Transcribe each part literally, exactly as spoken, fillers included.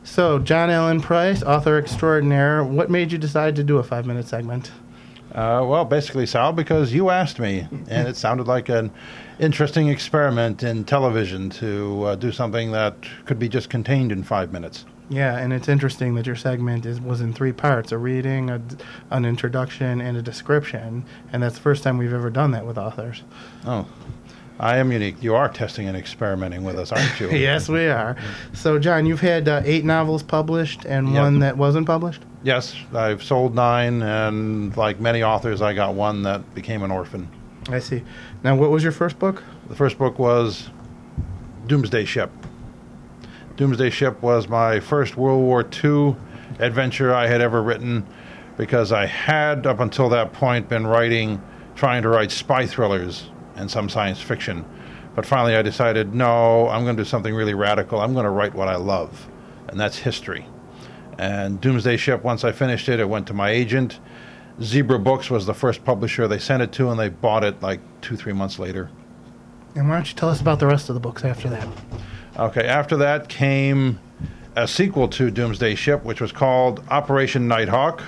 So, John Allen Price, author extraordinaire, what made you decide to do a five-minute segment? Uh, well, basically, Sal, because you asked me, and it sounded like an interesting experiment in television to uh, do something that could be just contained in five minutes. Yeah, and it's interesting that your segment is was in three parts, a reading, a, an introduction, and a description, and that's the first time we've ever done that with authors. Oh, I am unique. You are testing and experimenting with us, aren't you? Yes, we are. So, John, you've had uh, eight novels published and Yep. one that wasn't published? Yes, I've sold nine, and like many authors, I got one that became an orphan. I see. Now, what was your first book? The first book was Doomsday Ship. Doomsday Ship was my first World War Two adventure I had ever written, because I had, up until that point, been writing, trying to write spy thrillers and some science fiction. But finally I decided, no, I'm going to do something really radical. I'm going to write what I love, and that's history. And Doomsday Ship, once I finished it, it went to my agent. Zebra Books was the first publisher they sent it to, and they bought it like two, three months later. And why don't you tell us about the rest of the books after that? Okay, after that came a sequel to Doomsday Ship, which was called Operation Nighthawk.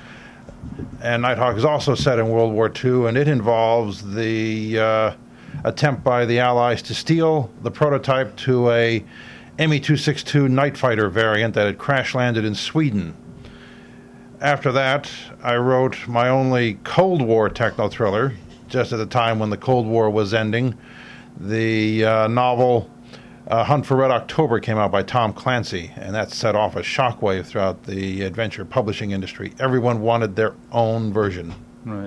And Nighthawk is also set in World War Two, and it involves the uh, attempt by the Allies to steal the prototype to a M E two sixty-two Night Fighter variant that had crash-landed in Sweden. After that, I wrote my only Cold War techno-thriller, just at the time when the Cold War was ending. The uh, novel uh, Hunt for Red October came out by Tom Clancy, and that set off a shockwave throughout the adventure publishing industry. Everyone wanted their own version. Right.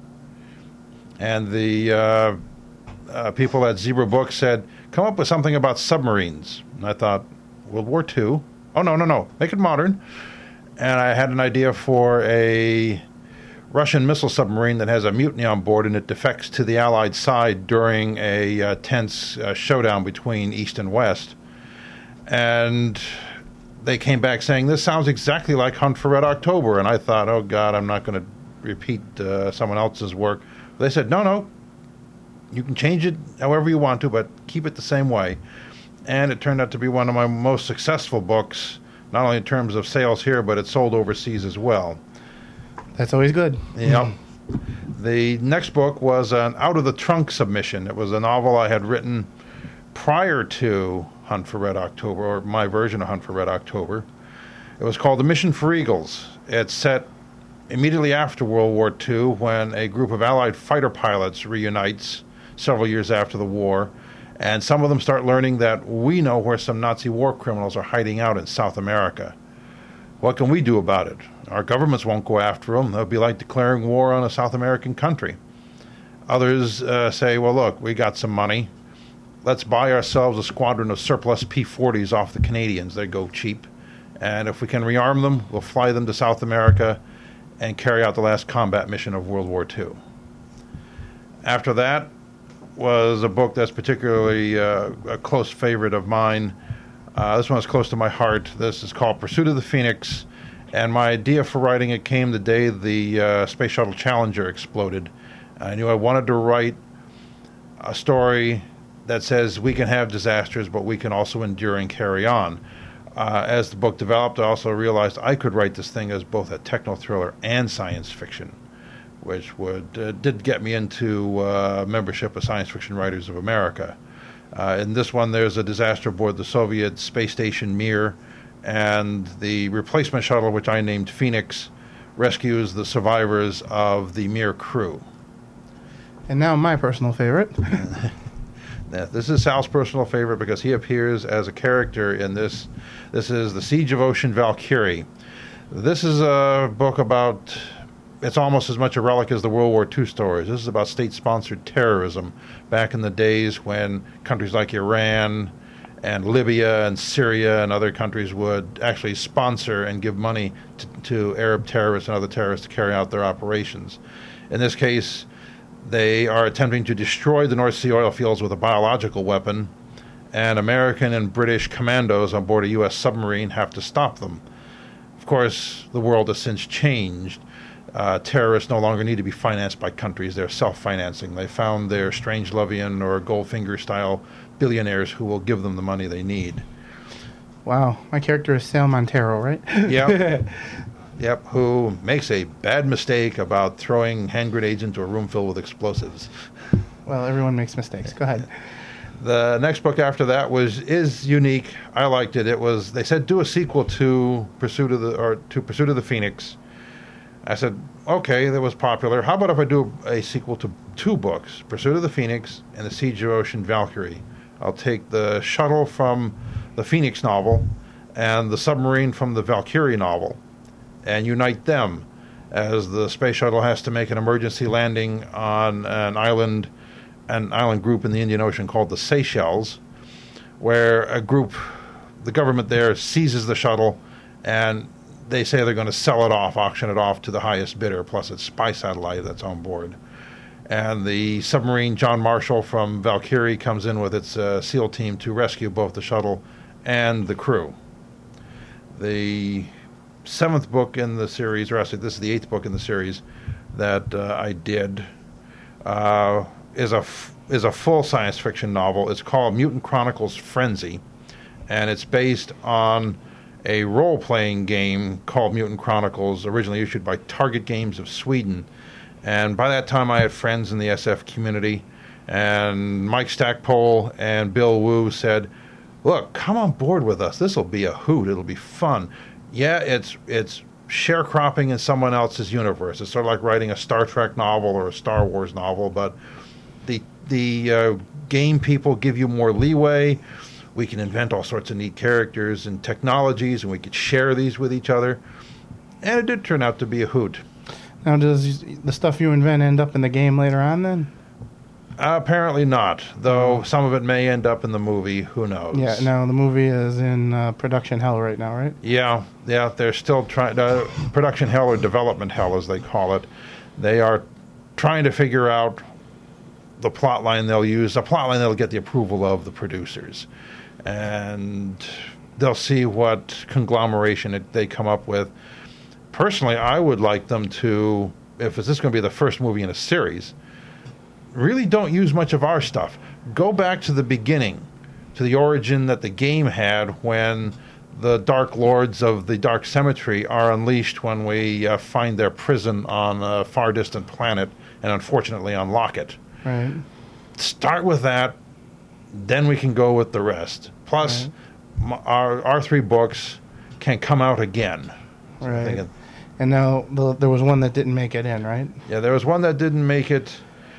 And the uh, uh, people at Zebra Books said, come up with something about submarines. And I thought, World War Two? Oh, no, no, no. Make it modern. And I had an idea for a Russian missile submarine that has a mutiny on board, and it defects to the Allied side during a uh, tense uh, showdown between East and West. And they came back saying, this sounds exactly like Hunt for Red October. And I thought, oh, God, I'm not going to repeat uh, someone else's work. They said, no, no, you can change it however you want to, but keep it the same way. And it turned out to be one of my most successful books, not only in terms of sales here, but it sold overseas as well. That's always good. Yep. The next book was an out-of-the-trunk submission. It was a novel I had written prior to Hunt for Red October, or my version of Hunt for Red October. It was called The Mission for Eagles. It's set immediately after World War Two, when a group of Allied fighter pilots reunites several years after the war, and some of them start learning that we know where some Nazi war criminals are hiding out in South America. What can we do about it? Our governments won't go after them. They'll be like declaring war on a South American country. Others uh, say, well, look, we got some money. Let's buy ourselves a squadron of surplus P forties off the Canadians. They go cheap. And if we can rearm them, we'll fly them to South America and carry out the last combat mission of World War Two. After that was a book that's particularly uh, a close favorite of mine. Uh, this one is close to my heart. This is called Pursuit of the Phoenix, and my idea for writing it came the day the uh, Space Shuttle Challenger exploded. I knew I wanted to write a story that says we can have disasters, but we can also endure and carry on. Uh, as the book developed, I also realized I could write this thing as both a techno-thriller and science fiction, which would uh, did get me into uh, membership of Science Fiction Writers of America. Uh, in this one, there's a disaster aboard the Soviet space station Mir, and the replacement shuttle, which I named Phoenix, rescues the survivors of the Mir crew. And now my personal favorite. This is Sal's personal favorite because he appears as a character in this. This is The Siege of Ocean Valkyrie. This is a book about, it's almost as much a relic as the World War Two stories. This is about state-sponsored terrorism back in the days when countries like Iran and Libya and Syria and other countries would actually sponsor and give money to, to Arab terrorists and other terrorists to carry out their operations. In this case, they are attempting to destroy the North Sea oil fields with a biological weapon, and American and British commandos on board a U S submarine have to stop them. Of course, the world has since changed. Uh, terrorists no longer need to be financed by countries. They're self-financing. They found their Strangelove or Goldfinger-style billionaires who will give them the money they need. Wow, my character is Sal Montero, right? Yep. Yep, who makes a bad mistake about throwing hand grenades into a room filled with explosives. Well, everyone makes mistakes. Go ahead. The next book after that was is unique. I liked it. It was they said do a sequel to Pursuit of the or to Pursuit of the Phoenix. I said, okay, that was popular. How about if I do a sequel to two books, Pursuit of the Phoenix and The Siege of Ocean Valkyrie? I'll take the shuttle from the Phoenix novel and the submarine from the Valkyrie novel and unite them as the space shuttle has to make an emergency landing on an island, an island group in the Indian Ocean called the Seychelles, where a group, the government there seizes the shuttle and they say they're going to sell it off, auction it off to the highest bidder, plus its spy satellite that's on board. And the submarine John Marshall from Valkyrie comes in with its uh, SEAL team to rescue both the shuttle and the crew. The seventh book in the series, or actually this is the eighth book in the series that uh, I did, uh, is a f- is a full science fiction novel. It's called Mutant Chronicles Frenzy, and it's based on a role-playing game called Mutant Chronicles, originally issued by Target Games of Sweden. And by that time, I had friends in the S F community, and Mike Stackpole and Bill Wu said, look, come on board with us. This will be a hoot. It'll be fun. Yeah, it's it's sharecropping in someone else's universe. It's sort of like writing a Star Trek novel or a Star Wars novel, but the the uh, game people give you more leeway. We can invent all sorts of neat characters and technologies, and we could share these with each other. And it did turn out to be a hoot. Now, does the stuff you invent end up in the game later on, then? Uh, apparently not, though some of it may end up in the movie. Who knows? Yeah, no, the movie is in uh, production hell right now, right? Yeah, yeah, they're still trying, uh, production hell or development hell, as they call it. They are trying to figure out the plot line they'll use, a plot line that'll get the approval of the producers. And they'll see what conglomeration it, they come up with. Personally, I would like them to, if this is going to be the first movie in a series, really don't use much of our stuff. Go back to the beginning, to the origin that the game had when the Dark Lords of the Dark Cemetery are unleashed when we uh, find their prison on a far distant planet and unfortunately unlock it. Right. Start with that, then we can go with the rest. Plus, right. m- our our three books can come out again. So right. It, and now the, there was one that didn't make it in, right? Yeah, there was one that didn't make it.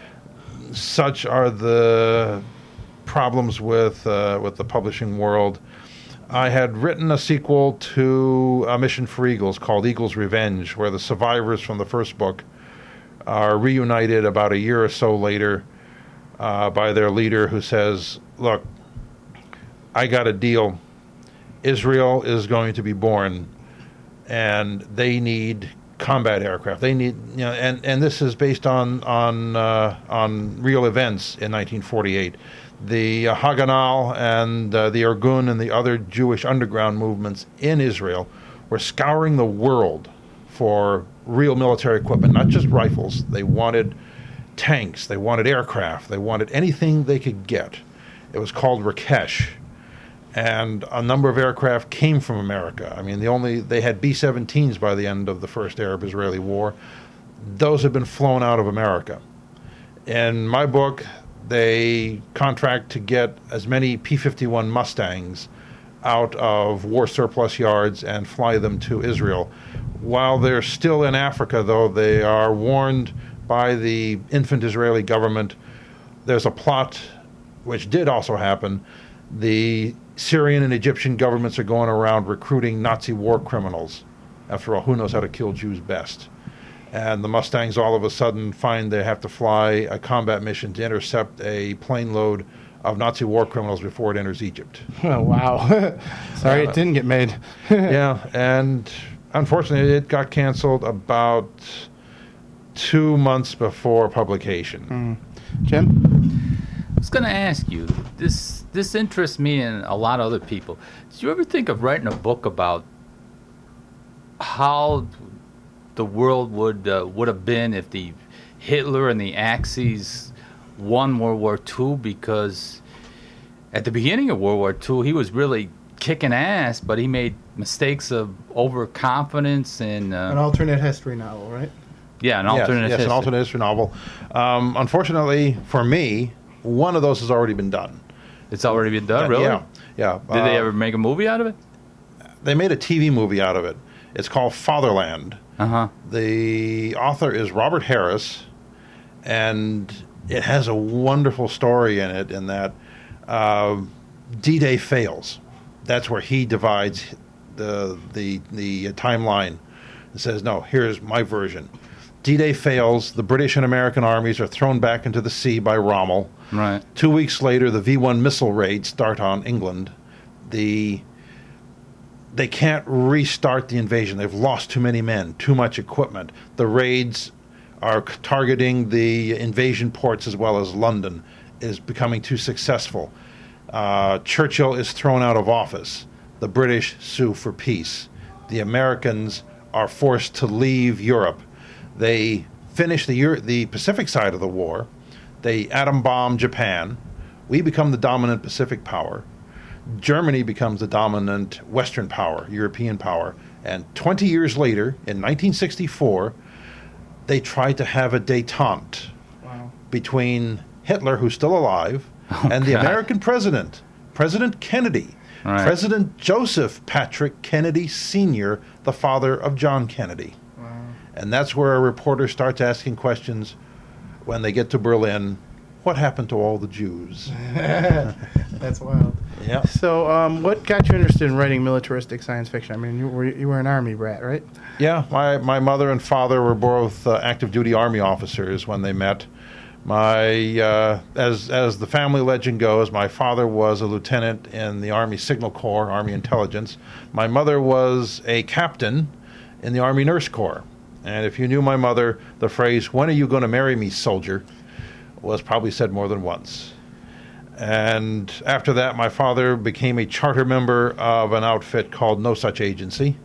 Such are the problems with uh, with the publishing world. I had written a sequel to A Mission for Eagles called Eagle's Revenge, where the survivors from the first book are reunited about a year or so later uh, by their leader, who says, look, I got a deal. Israel is going to be born, and they need combat aircraft. They need, you know, and, and this is based on on uh, on real events in nineteen forty-eight. The uh, Haganah and uh, the Irgun and the other Jewish underground movements in Israel were scouring the world for real military equipment, not just rifles. They wanted tanks, they wanted aircraft, they wanted anything they could get. It was called Rakesh. And a number of aircraft came from America. I mean, the only they had B seventeens by the end of the first Arab-Israeli War. Those had been flown out of America. In my book, they contract to get as many P fifty-one Mustangs out of war surplus yards and fly them to Israel. While they're still in Africa, though, they are warned by the infant Israeli government. There's a plot, which did also happen. The Syrian and Egyptian governments are going around recruiting Nazi war criminals. After all, who knows how to kill Jews best? And the Mustangs all of a sudden find they have to fly a combat mission to intercept a plane load of Nazi war criminals before it enters Egypt. Oh, wow. Sorry uh, it didn't get made. Yeah, and unfortunately it got canceled about two months before publication. Mm. Jim? I was going to ask you, this this interests me and a lot of other people. Did you ever think of writing a book about how the world would uh, would have been if the Hitler and the Axis won World War Two? Because at the beginning of World War Two, he was really kicking ass, but he made mistakes of overconfidence and uh, An alternate history novel, right? yeah, an Yes, alternate yes, history. an alternate history novel. Um, unfortunately for me, one of those has already been done. It's already been done, really? Yeah, yeah. Did they Uh, ever make a movie out of it? They made a T V movie out of it. It's called Fatherland. Uh huh. The author is Robert Harris, and it has a wonderful story in it in that uh, D-Day fails. That's where he divides the the the timeline and says, no, here's my version. D-Day fails. The British and American armies are thrown back into the sea by Rommel. Right. Two weeks later, the V one missile raids start on England. The they can't restart the invasion. They've lost too many men, too much equipment. The raids are c- targeting the invasion ports as well as London. Is becoming too successful. Uh, Churchill is thrown out of office. The British sue for peace. The Americans are forced to leave Europe. They finish the Euro- the Pacific side of the war. They atom bomb Japan. We become the dominant Pacific power. Germany becomes the dominant Western power, European power. And twenty years later, in nineteen sixty-four, they try to have a détente Wow. between Hitler, who's still alive, Oh, and the God. American president, President Kennedy. Right. President Joseph Patrick Kennedy Senior, the father of John Kennedy. Wow. And that's where a reporter starts asking questions when they get to Berlin. What happened to all the Jews? That's wild. Yeah. So, um, what got you interested in writing militaristic science fiction? I mean, you were you were an army brat, right? Yeah, my, my mother and father were both uh, active duty Army officers when they met. My uh, as as the family legend goes, my father was a lieutenant in the Army Signal Corps, Army Intelligence. My mother was a captain in the Army Nurse Corps. And if you knew my mother, the phrase, "When are you going to marry me, soldier?" was probably said more than once. And after that, my father became a charter member of an outfit called No Such Agency.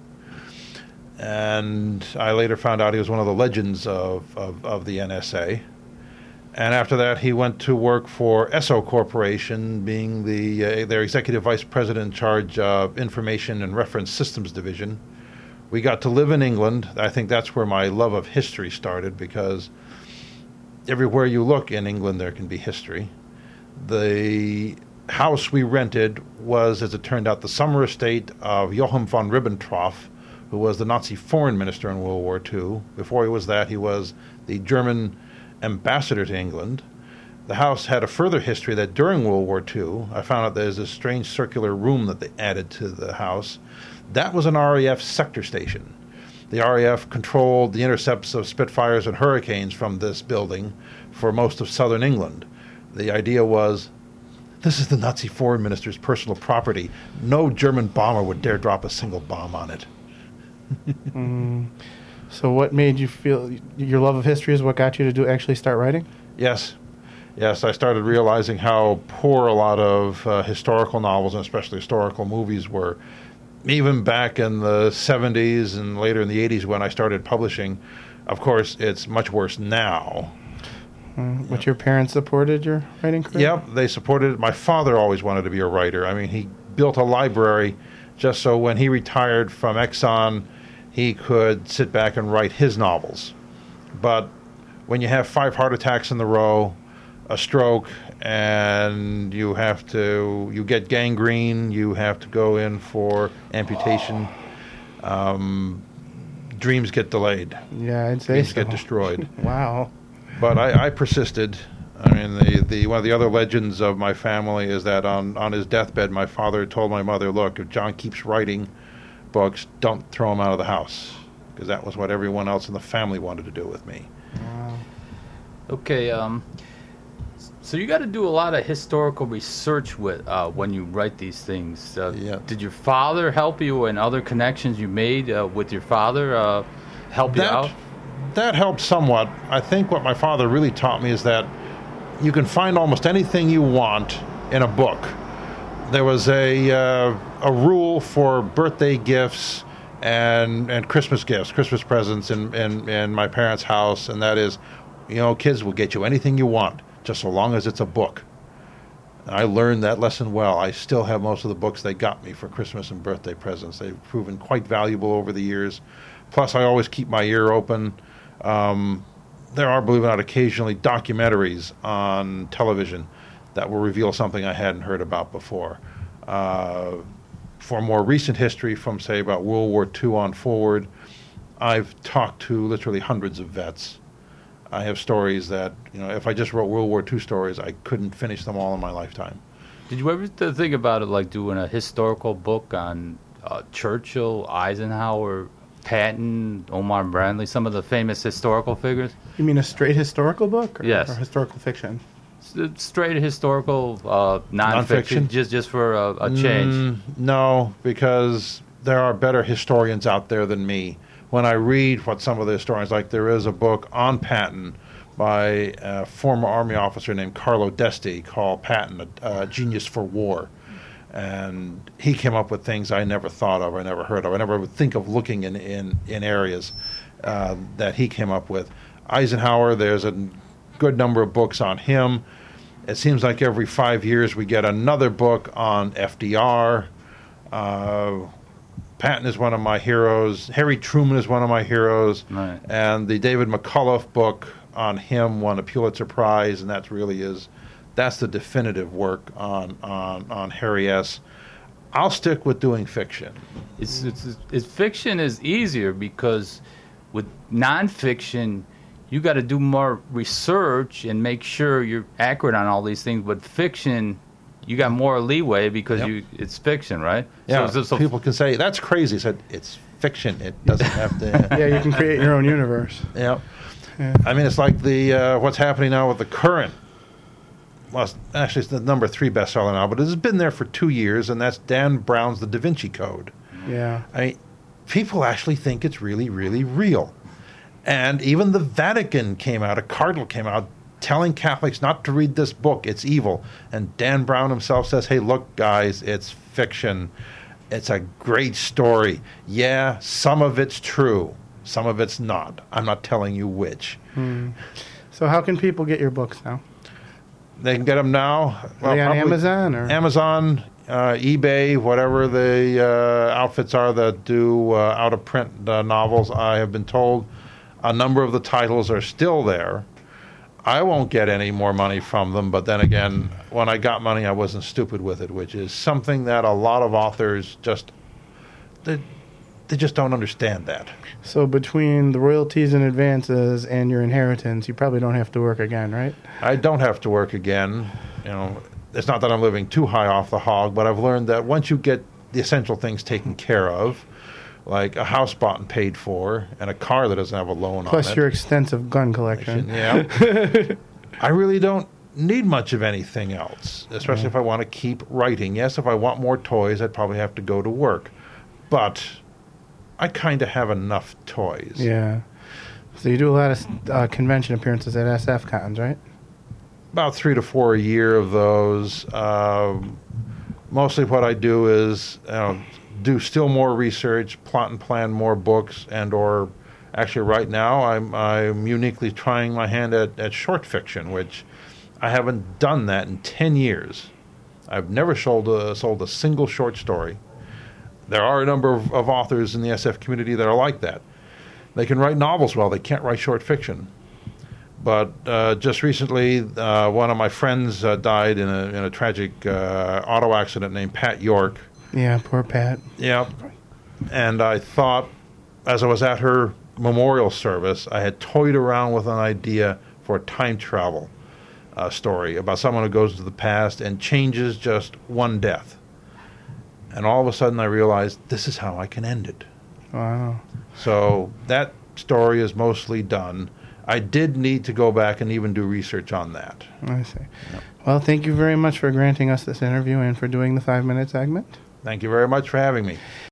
And I later found out he was one of the legends of, of, of the N S A. And after that, he went to work for Esso Corporation, being the uh, their executive vice president in charge of Information and Reference Systems Division. We got to live in England. I think that's where my love of history started, because everywhere you look in England, there can be history. The house we rented was, as it turned out, the summer estate of Johann von Ribbentrop, who was the Nazi foreign minister in World War Two. Before he was that, he was the German ambassador to England. The house had a further history that during World War Two, I found out there's a strange circular room that they added to the house. That was an R A F sector station. The R A F controlled the intercepts of Spitfires and Hurricanes from this building for most of southern England. The idea was, this is the Nazi foreign minister's personal property. No German bomber would dare drop a single bomb on it. Mm. So, what made you feel your love of history is what got you to do actually start writing? Yes. Yes, I started realizing how poor a lot of uh, historical novels, and especially historical movies, were. Even back in the seventies and later in the eighties when I started publishing. Of course, it's much worse now. Mm. But your parents supported your writing career? Yep, they supported it. My father always wanted to be a writer. I mean, he built a library just so when he retired from Exxon, he could sit back and write his novels. But when you have five heart attacks in the row, a stroke, and you have to, you get gangrene, you have to go in for amputation, um, dreams get delayed. Yeah, I'd say Dreams so. get destroyed. Wow. But I, I persisted. I mean, the, the one of the other legends of my family is that on, on his deathbed, my father told my mother, look, if John keeps writing books, don't throw him out of the house. Because that was what everyone else in the family wanted to do with me. Wow. Okay, um, so you got to do a lot of historical research with uh, when you write these things. Uh, Yeah. Did your father help you, and other connections you made uh, with your father uh, help you That, out? that helped somewhat. I think what my father really taught me is that you can find almost anything you want in a book. There was a uh, a rule for birthday gifts and and Christmas gifts, Christmas presents in, in, in my parents' house, and that is, you know, kids will get you anything you want, just so long as it's a book. I learned that lesson well. I still have most of the books they got me for Christmas and birthday presents. They've proven quite valuable over the years. Plus, I always keep my ear open. Um, there are, believe it or not, occasionally documentaries on television that will reveal something I hadn't heard about before. Uh, for more recent history, from, say, about World War Two on forward, I've talked to literally hundreds of vets. I have stories that, you know, if I just wrote World War Two stories, I couldn't finish them all in my lifetime. Did you ever th- think about it, like doing a historical book on uh, Churchill, Eisenhower, Patton, Omar Bradley, some of the famous historical figures? You mean a straight historical book? Or, Yes. Or historical fiction? S- Straight historical, uh, nonfiction, Nonfiction? just just for a, a change. Mm, no, because there are better historians out there than me. When I read what some of the historians, like there is a book on Patton by a former Army officer named Carlo D'Este called Patton, a, a Genius for War. And he came up with things I never thought of, I never heard of. I never would think of looking in, in, in areas uh, that he came up with. Eisenhower, there's a good number of books on him. It seems like every five years we get another book on F D R. Uh, Patton is one of my heroes. Harry Truman is one of my heroes. Right. And the David McCullough book on him won a Pulitzer Prize, and that really is, that's the definitive work on, on, on Harry S. I'll stick with doing fiction. It's, it's, it's fiction is easier because with nonfiction, you got to do more research and make sure you're accurate on all these things. But fiction, you got more leeway because Yep. you it's fiction, right? Yeah, So, so, so people can say, that's crazy. I said, it's fiction. It doesn't have to... Yeah, you can create your own universe. Yeah. Yeah. I mean, it's like the uh, what's happening now with the current, well, it's- actually it's the number three bestseller now, but it's been there for two years, and that's Dan Brown's The Da Vinci Code. Yeah. I mean, people actually think it's really, really real. And even the Vatican came out, a cardinal came out, telling Catholics not to read this book, it's evil. And Dan Brown himself says, hey, look, guys, it's fiction. It's a great story. Yeah, some of it's true. Some of it's not. I'm not telling you which. Hmm. So how can people get your books now? They can get them now. Are they on probably Amazon or? Amazon, uh, eBay, whatever the uh, outfits are that do uh, out-of-print uh, novels. I have been told a number of the titles are still there. I won't get any more money from them, but then again, when I got money, I wasn't stupid with it, which is something that a lot of authors just, they, they just don't understand that. So between the royalties and advances and your inheritance, you probably don't have to work again, right? I don't have to work again. You know, it's not that I'm living too high off the hog, but I've learned that once you get the essential things taken care of, like a house bought and paid for, and a car that doesn't have a loan Plus on it. your extensive gun collection. Yeah. I really don't need much of anything else, especially if I want to keep writing. Yes, if I want more toys, I'd probably have to go to work. But I kind of have enough toys. Yeah. So you do a lot of uh, convention appearances at S F cons, right? About three to four a year of those. Um, mostly what I do is you know, do still more research, plot and plan more books, and or actually right now I'm I'm uniquely trying my hand at, at short fiction, which I haven't done that in ten years. I've never sold a, sold a single short story. There are a number of, of authors in the S F community that are like that. They can write novels well, they can't write short fiction. But uh, just recently, uh, one of my friends uh, died in a, in a tragic uh, auto accident named Pat York. Yeah, poor Pat. Yeah. And I thought, as I was at her memorial service, I had toyed around with an idea for a time travel uh, story about someone who goes to the past and changes just one death. And all of a sudden I realized this is how I can end it. Wow. So that story is mostly done. I did need to go back and even do research on that. I see. Well, thank you very much for granting us this interview and for doing the five-minute segment. Thank you very much for having me.